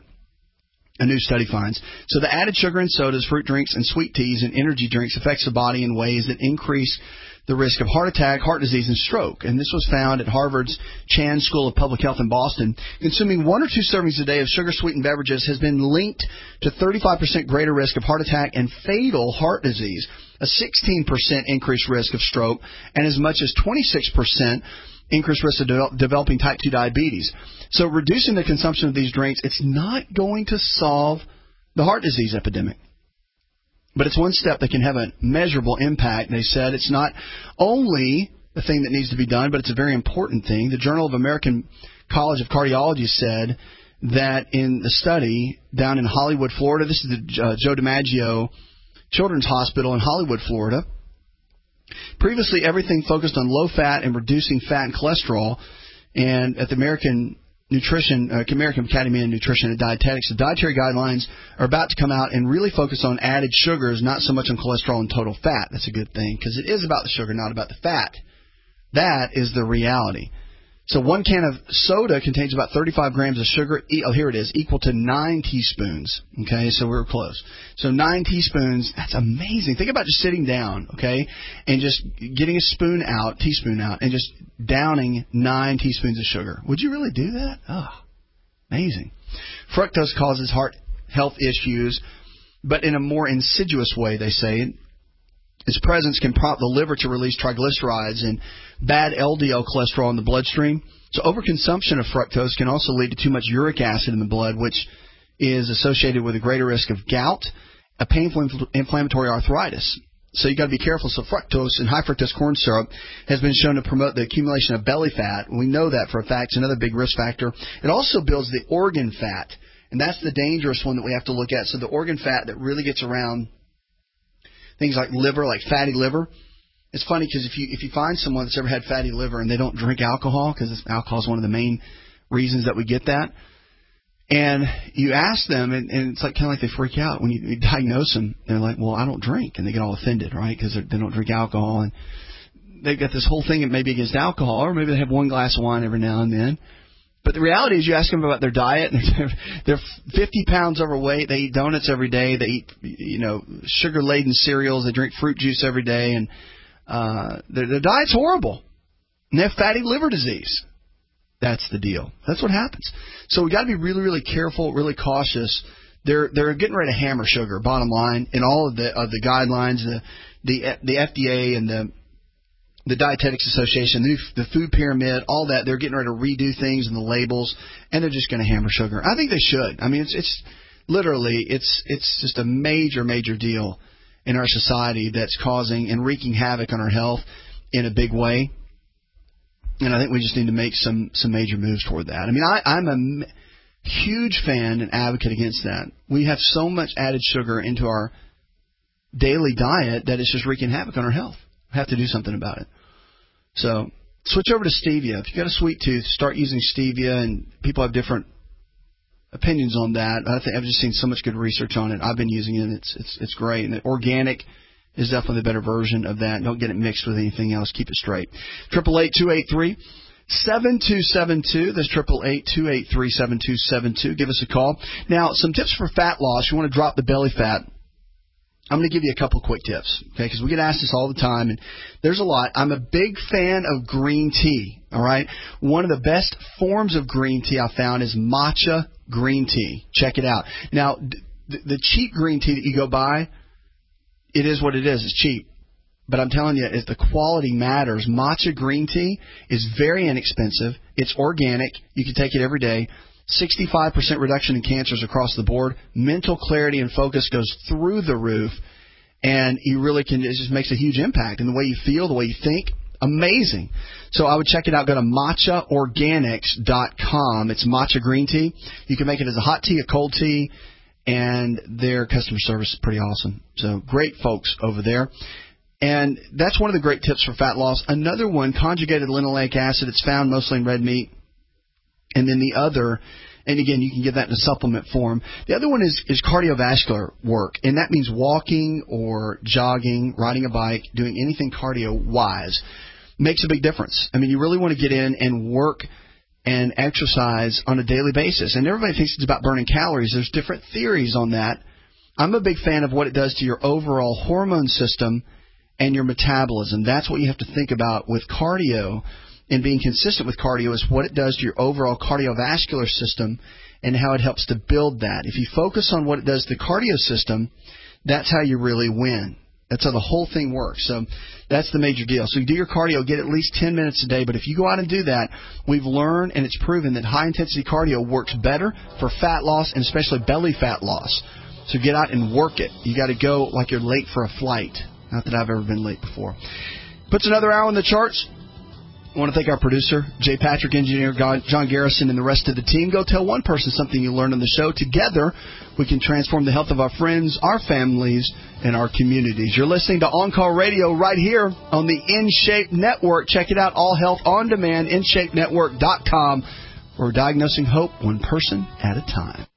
a new study finds. So the added sugar in sodas, fruit drinks, and sweet teas and energy drinks affects the body in ways that increase the risk of heart attack, heart disease, and stroke. And this was found at Harvard's Chan School of Public Health in Boston. Consuming one or two servings a day of sugar-sweetened beverages has been linked to thirty-five percent greater risk of heart attack and fatal heart disease, a sixteen percent increased risk of stroke, and as much as twenty-six percent increased risk of de- developing type two diabetes. So reducing the consumption of these drinks, it's not going to solve the heart disease epidemic. But it's one step that can have a measurable impact. They said it's not only the thing that needs to be done, but it's a very important thing. The Journal of American College of Cardiology said that in the study down in Hollywood, Florida, this is the uh, Joe DiMaggio Children's Hospital in Hollywood, Florida. Previously, everything focused on low fat and reducing fat and cholesterol. And at the American Nutrition, uh, American Academy of Nutrition and Dietetics, the dietary guidelines are about to come out and really focus on added sugars, not so much on cholesterol and total fat. That's a good thing because it is about the sugar, not about the fat. That is the reality. So one can of soda contains about thirty-five grams of sugar. Oh, here it is, equal to nine teaspoons. Okay, so we're close. So nine teaspoons, that's amazing. Think about just sitting down, okay, and just getting a spoon out, teaspoon out, and just downing nine teaspoons of sugar. Would you really do that? Oh, amazing. Fructose causes heart health issues, but in a more insidious way, they say. Its presence can prompt the liver to release triglycerides and bad L D L cholesterol in the bloodstream. So overconsumption of fructose can also lead to too much uric acid in the blood, which is associated with a greater risk of gout, a painful infl- inflammatory arthritis. So you got to be careful. So fructose and high fructose corn syrup has been shown to promote the accumulation of belly fat. We know that for a fact. It's another big risk factor. It also builds the organ fat, and that's the dangerous one that we have to look at. So the organ fat that really gets around things like liver, like fatty liver. It's funny because if you if you find someone that's ever had fatty liver and they don't drink alcohol, because alcohol is one of the main reasons that we get that, and you ask them, and, and it's like kind of like they freak out when you, you diagnose them. They're like, "Well, I don't drink," and they get all offended, right? Because they don't drink alcohol, and they've got this whole thing maybe against alcohol, or maybe they have one glass of wine every now and then. But the reality is, you ask them about their diet, and they're, they're fifty pounds overweight. They eat donuts every day. They eat, you know, sugar-laden cereals. They drink fruit juice every day, and uh, their, their diet's horrible. And they have fatty liver disease. That's the deal. That's what happens. So we got to be really, really careful, really cautious. They're they're getting ready to hammer sugar. Bottom line, in all of the of the guidelines, the the the F D A and the the Dietetics Association, the, the food pyramid, all that, they're getting ready to redo things in the labels, and they're just going to hammer sugar. I think they should. I mean, it's it's literally it's it's just a major major deal in our society that's causing and wreaking havoc on our health in a big way. And I think we just need to make some some major moves toward that. I mean, I, I'm a huge fan and advocate against that. We have so much added sugar into our daily diet that it's just wreaking havoc on our health. We have to do something about it. So switch over to stevia. If you've got a sweet tooth, start using stevia, and people have different opinions on that. I think I've just seen so much good research on it. I've been using it. It's it's it's great. And the organic is definitely the better version of that. Don't get it mixed with anything else. Keep it straight. Triple eight two eight three seven two seven two. That's triple eight two eight three seven two seven two. Give us a call. Now, some tips for fat loss. You want to drop the belly fat. I'm going to give you a couple quick tips, okay, because we get asked this all the time, and there's a lot. I'm a big fan of green tea, all right? One of the best forms of green tea I found is matcha green tea. Check it out. Now, the, the cheap green tea that you go buy, it is what it is. It's cheap. But I'm telling you, if the quality matters, matcha green tea is very inexpensive. It's organic. You can take it every day. sixty-five percent reduction in cancers across the board. Mental clarity and focus goes through the roof. And you really can, it just makes a huge impact in the way you feel, the way you think. Amazing. So I would check it out. Go to matcha organics dot com. It's matcha green tea. You can make it as a hot tea, a cold tea, and their customer service is pretty awesome. So great folks over there. And that's one of the great tips for fat loss. Another one, conjugated linoleic acid. It's found mostly in red meat. And then the other, and again, you can get that in a supplement form. The other one is, is cardiovascular work, and that means walking or jogging, riding a bike, doing anything cardio-wise. Makes a big difference. I mean, you really want to get in and work and exercise on a daily basis. And everybody thinks it's about burning calories. There's different theories on that. I'm a big fan of what it does to your overall hormone system and your metabolism. That's what you have to think about with cardio. And being consistent with cardio is what it does to your overall cardiovascular system and how it helps to build that. If you focus on what it does to the cardio system, that's how you really win. That's how the whole thing works. So that's the major deal. So you do your cardio, get at least ten minutes a day. But if you go out and do that, we've learned and it's proven that high-intensity cardio works better for fat loss and especially belly fat loss. So get out and work it. You got to go like you're late for a flight. Not that I've ever been late before. Puts another hour on the charts. I want to thank our producer, Jay Patrick, engineer John Garrison, and the rest of the team. Go tell one person something you learned on the show. Together, we can transform the health of our friends, our families, and our communities. You're listening to On Call Radio right here on the InShape Network. Check it out, All Health On Demand, in shape network dot com. We're diagnosing hope one person at a time.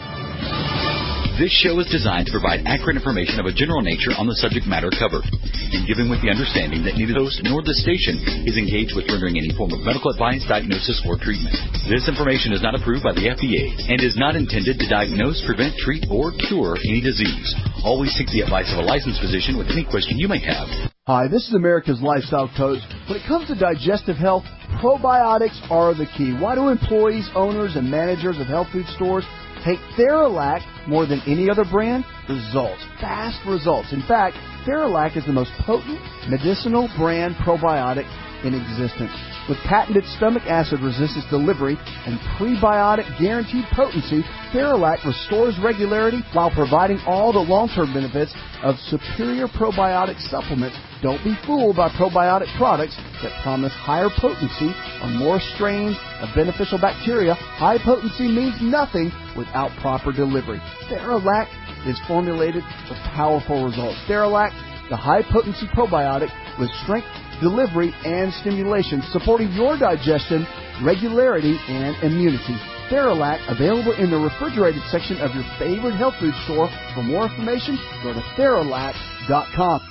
This show is designed to provide accurate information of a general nature on the subject matter covered, and given with the understanding that neither the host nor the station is engaged with rendering any form of medical advice, diagnosis, or treatment. This information is not approved by the F D A and is not intended to diagnose, prevent, treat, or cure any disease. Always seek the advice of a licensed physician with any question you may have. Hi, this is America's Lifestyle Coach. When it comes to digestive health, probiotics are the key. Why do employees, owners, and managers of health food stores take Theralac more than any other brand? Results. Fast results. In fact, Theralac is the most potent medicinal brand probiotic in existence. With patented stomach acid resistance delivery and prebiotic guaranteed potency, Theralac restores regularity while providing all the long-term benefits of superior probiotic supplements. Don't be fooled by probiotic products that promise higher potency or more strains of beneficial bacteria. High potency means nothing without proper delivery. Theralac is formulated for powerful results. Theralac, the high-potency probiotic with strength, delivery, and stimulation, supporting your digestion, regularity, and immunity. Theralac, available in the refrigerated section of your favorite health food store. For more information, go to Theralac dot com.